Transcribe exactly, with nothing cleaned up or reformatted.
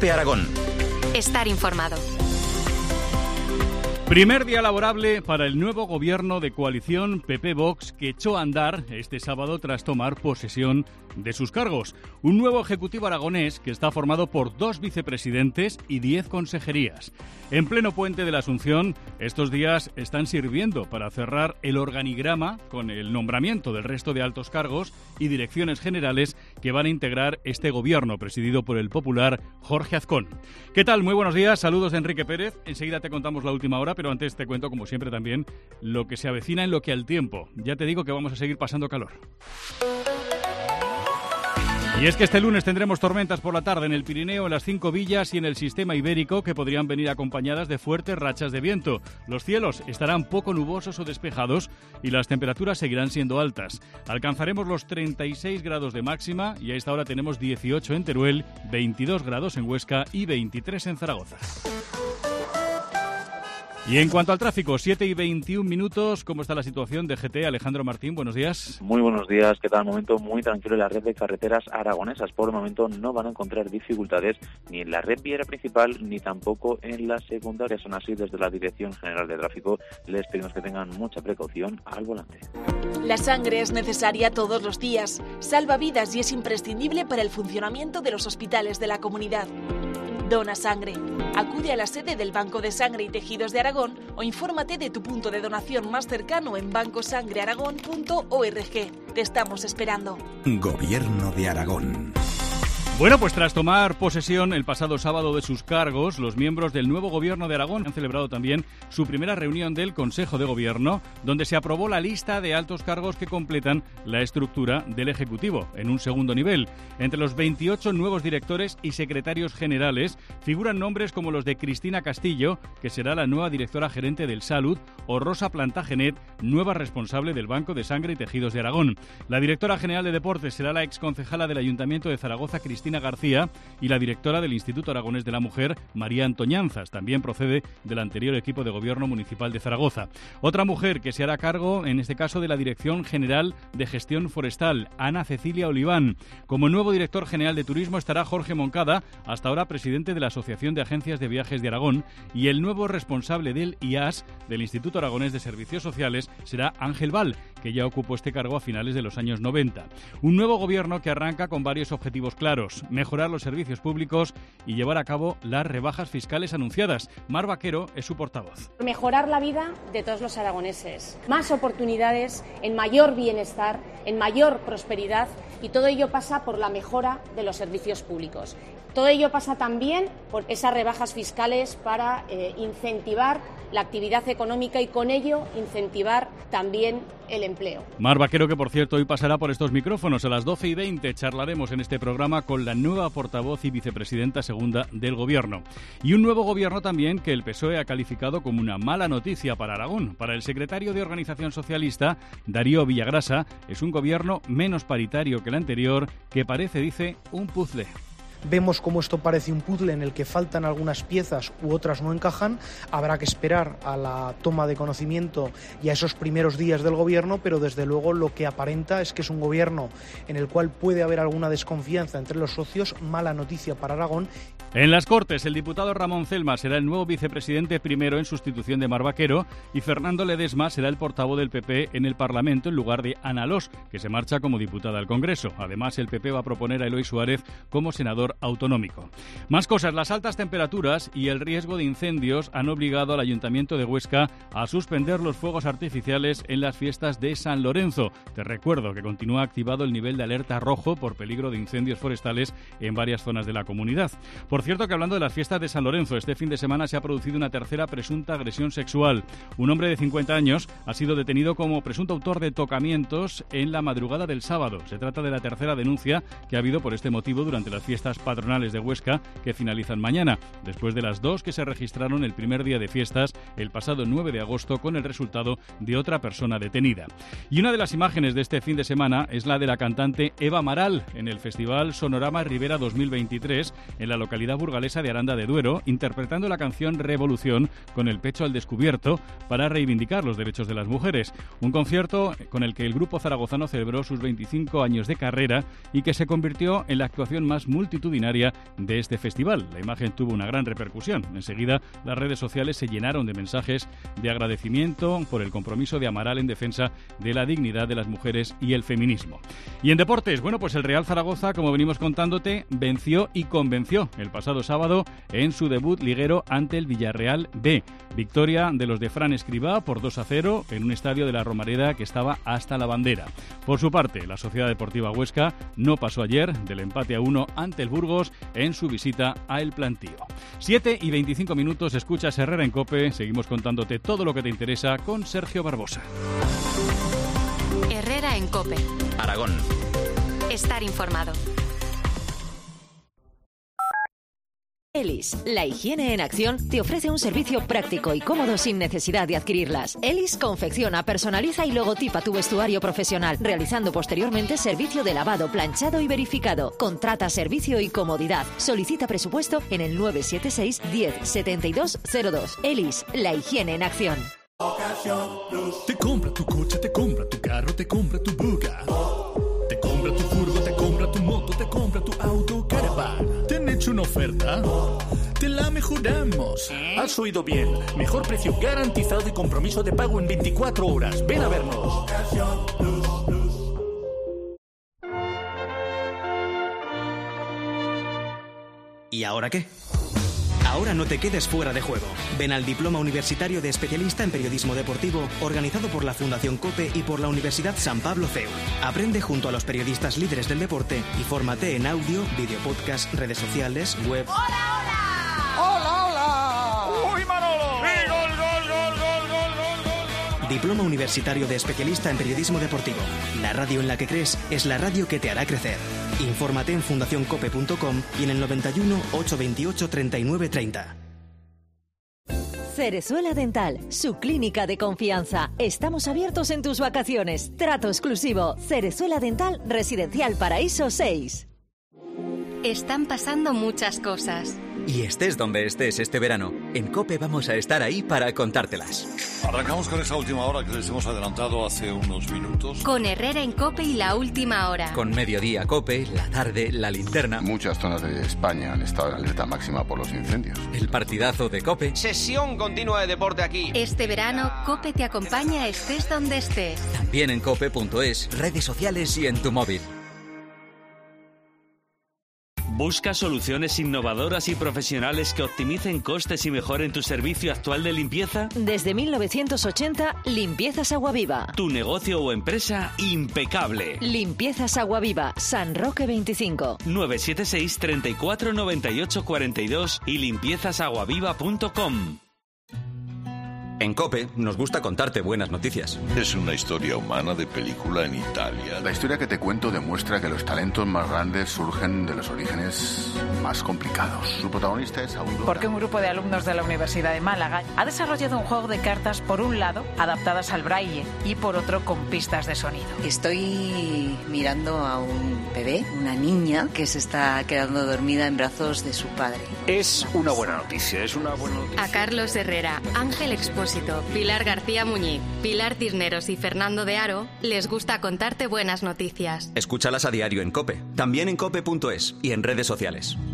COPE Aragón. Estar informado. Primer día laborable para el nuevo gobierno de coalición P P-Vox que echó a andar este sábado tras tomar posesión de sus cargos. Un nuevo ejecutivo aragonés que está formado por dos vicepresidentes y diez consejerías. En pleno puente de la Asunción, estos días están sirviendo para cerrar el organigrama con el nombramiento del resto de altos cargos y direcciones generales que van a integrar este gobierno presidido por el popular Jorge Azcón. ¿Qué tal? Muy buenos días, saludos de Enrique Pérez. Enseguida te contamos la última hora, pero antes te cuento, como siempre, también lo que se avecina en lo que al tiempo. Ya te digo que vamos a seguir pasando calor. Y es que este lunes tendremos tormentas por la tarde en el Pirineo, en las cinco villas y en el sistema ibérico, que podrían venir acompañadas de fuertes rachas de viento. Los cielos estarán poco nubosos o despejados y las temperaturas seguirán siendo altas. Alcanzaremos los treinta y seis grados de máxima y a esta hora tenemos dieciocho en Teruel, veintidós grados en Huesca y veintitrés en Zaragoza. Y en cuanto al tráfico, siete y veintiún minutos, ¿cómo está la situación de G T? Alejandro Martín, buenos días. Muy buenos días, ¿qué tal? Momento muy tranquilo en la red de carreteras aragonesas. Por el momento no van a encontrar dificultades ni en la red viaria principal ni tampoco en las secundarias. Son así, desde la Dirección General de Tráfico les pedimos que tengan mucha precaución al volante. La sangre es necesaria todos los días, salva vidas y es imprescindible para el funcionamiento de los hospitales de la comunidad. Dona sangre. Acude a la sede del Banco de Sangre y Tejidos de Aragón o infórmate de tu punto de donación más cercano en banco sangre aragón punto org. Te estamos esperando. Gobierno de Aragón. Bueno, pues tras tomar posesión el pasado sábado de sus cargos, los miembros del nuevo Gobierno de Aragón han celebrado también su primera reunión del Consejo de Gobierno, donde se aprobó la lista de altos cargos que completan la estructura del Ejecutivo, en un segundo nivel. Entre los veintiocho nuevos directores y secretarios generales figuran nombres como los de Cristina Castillo, que será la nueva directora gerente del Salud, o Rosa Plantagenet, nueva responsable del Banco de Sangre y Tejidos de Aragón. La directora general de Deportes será la exconcejala del Ayuntamiento de Zaragoza, Cristina García, y la directora del Instituto Aragonés de la Mujer, María Antoñanzas, también procede del anterior equipo de gobierno municipal de Zaragoza. Otra mujer que se hará cargo, en este caso, de la Dirección General de Gestión Forestal, Ana Cecilia Oliván. Como nuevo director general de Turismo estará Jorge Moncada, hasta ahora presidente de la Asociación de Agencias de Viajes de Aragón, y el nuevo responsable del I A S, del Instituto Aragonés de Servicios Sociales, será Ángel Val, que ya ocupó este cargo a finales de los años noventa. Un nuevo gobierno que arranca con varios objetivos claros: mejorar los servicios públicos y llevar a cabo las rebajas fiscales anunciadas. Mar Vaquero es su portavoz. Mejorar la vida de todos los aragoneses, más oportunidades, en mayor bienestar, en mayor prosperidad, y todo ello pasa por la mejora de los servicios públicos. Todo ello pasa también por esas rebajas fiscales para eh, incentivar la actividad económica y con ello incentivar también el empleo. Mar Vaquero, que por cierto hoy pasará por estos micrófonos a las doce y veinte. Charlaremos en este programa con la nueva portavoz y vicepresidenta segunda del Gobierno. Y un nuevo Gobierno también que el P S O E ha calificado como una mala noticia para Aragón. Para el secretario de Organización Socialista, Darío Villagrasa, es un Gobierno menos paritario que el anterior, que parece, dice, un puzzle. Vemos cómo esto parece un puzzle en el que faltan algunas piezas u otras no encajan. Habrá que esperar a la toma de conocimiento y a esos primeros días del gobierno, pero desde luego lo que aparenta es que es un gobierno en el cual puede haber alguna desconfianza entre los socios. Mala noticia para Aragón. En las Cortes, el diputado Ramón Celma será el nuevo vicepresidente primero en sustitución de Mar Vaquero, y Fernando Ledesma será el portavoz del P P en el Parlamento en lugar de Ana Alós, que se marcha como diputada al Congreso. Además, el P P va a proponer a Eloy Suárez como senador autonómico. Más cosas: las altas temperaturas y el riesgo de incendios han obligado al Ayuntamiento de Huesca a suspender los fuegos artificiales en las fiestas de San Lorenzo. Te recuerdo que continúa activado el nivel de alerta rojo por peligro de incendios forestales en varias zonas de la comunidad. Por cierto, que hablando de las fiestas de San Lorenzo, este fin de semana se ha producido una tercera presunta agresión sexual. Un hombre de cincuenta años ha sido detenido como presunto autor de tocamientos en la madrugada del sábado. Se trata de la tercera denuncia que ha habido por este motivo durante las fiestas patronales de Huesca, que finalizan mañana, después de las dos que se registraron el primer día de fiestas, el pasado nueve de agosto, con el resultado de otra persona detenida. Y una de las imágenes de este fin de semana es la de la cantante Eva Amaral en el Festival Sonorama Ribera dos mil veintitrés en la localidad burgalesa de Aranda de Duero, interpretando la canción Revolución con el pecho al descubierto para reivindicar los derechos de las mujeres. Un concierto con el que el grupo zaragozano celebró sus veinticinco años de carrera y que se convirtió en la actuación más multitudinaria multitudinaria de este festival. La imagen tuvo una gran repercusión. Enseguida, las redes sociales se llenaron de mensajes de agradecimiento por el compromiso de Amaral en defensa de la dignidad de las mujeres y el feminismo. Y en deportes, bueno, pues el Real Zaragoza, como venimos contándote, venció y convenció el pasado sábado en su debut liguero ante el Villarreal B. Victoria de los de Fran Escribá por dos a cero en un estadio de la Romareda que estaba hasta la bandera. Por su parte, la Sociedad Deportiva Huesca no pasó ayer del empate a uno ante el Burgos en su visita a El Plantío. siete y veinticinco minutos, escuchas Herrera en COPE. Seguimos contándote todo lo que te interesa con Sergio Barbosa. Herrera en COPE. Aragón. Estar informado. Elis, la higiene en acción, te ofrece un servicio práctico y cómodo sin necesidad de adquirirlas. Elis confecciona, personaliza y logotipa tu vestuario profesional, realizando posteriormente servicio de lavado, planchado y verificado. Contrata servicio y comodidad. Solicita presupuesto en el nueve siete seis, diez, setenta y dos cero dos. Elis, la higiene en acción. Te compra tu coche, te compra tu carro, te compra tu buga. Te compra tu furgo, te compra tu moto, te compra tu auto, caravan. ¿Te han hecho una oferta? Te la mejoramos. Has oído bien. Mejor precio garantizado y compromiso de pago en veinticuatro horas. Ven a vernos. ¿Y ahora qué? Ahora no te quedes fuera de juego. Ven al Diploma Universitario de Especialista en Periodismo Deportivo, organizado por la Fundación COPE y por la Universidad San Pablo C E U. Aprende junto a los periodistas líderes del deporte y fórmate en audio, video podcast, redes sociales, web... ¡Hola, hola! ¡Hola, hola! ¡Uy, Manolo! ¡Sí, gol, gol, gol, gol, gol, gol, gol! Diploma Universitario de Especialista en Periodismo Deportivo. La radio en la que crees es la radio que te hará crecer. Infórmate en fundación cope punto com y en el noventa y uno, ochocientos veintiocho, treinta y nueve treinta. Cerezuela Dental, su clínica de confianza. Estamos abiertos en tus vacaciones. Trato exclusivo. Cerezuela Dental, Residencial Paraíso seis. Están pasando muchas cosas. Y estés donde estés este verano, en COPE vamos a estar ahí para contártelas. Arrancamos con esa última hora que les hemos adelantado hace unos minutos. Con Herrera en COPE y la última hora. Con Mediodía COPE, la tarde, la linterna. Muchas zonas de España han estado en alerta máxima por los incendios. El partidazo de COPE. Sesión continua de deporte aquí. Este verano, COPE te acompaña estés donde estés. También en cope punto es, redes sociales y en tu móvil. ¿Buscas soluciones innovadoras y profesionales que optimicen costes y mejoren tu servicio actual de limpieza? Desde mil novecientos ochenta, Limpiezas Aguaviva. Tu negocio o empresa impecable. Limpiezas Aguaviva, San Roque veinticinco. nueve siete seis, treinta y cuatro, noventa y ocho, cuarenta y dos y limpiezas aguaviva punto com. En COPE nos gusta contarte buenas noticias. Es una historia humana de película en Italia. La historia que te cuento demuestra que los talentos más grandes surgen de los orígenes más complicados. Su protagonista es Aurora. Porque un grupo de alumnos de la Universidad de Málaga ha desarrollado un juego de cartas, por un lado, adaptadas al braille y por otro, con pistas de sonido. Estoy mirando a un bebé, una niña, que se está quedando dormida en brazos de su padre. Es una buena noticia, es una buena noticia. A Carlos Herrera, Ángel Expósito, Pilar García Muñiz, Pilar Cisneros y Fernando de Aro les gusta contarte buenas noticias. Escúchalas a diario en COPE, también en cope punto es y en redes sociales.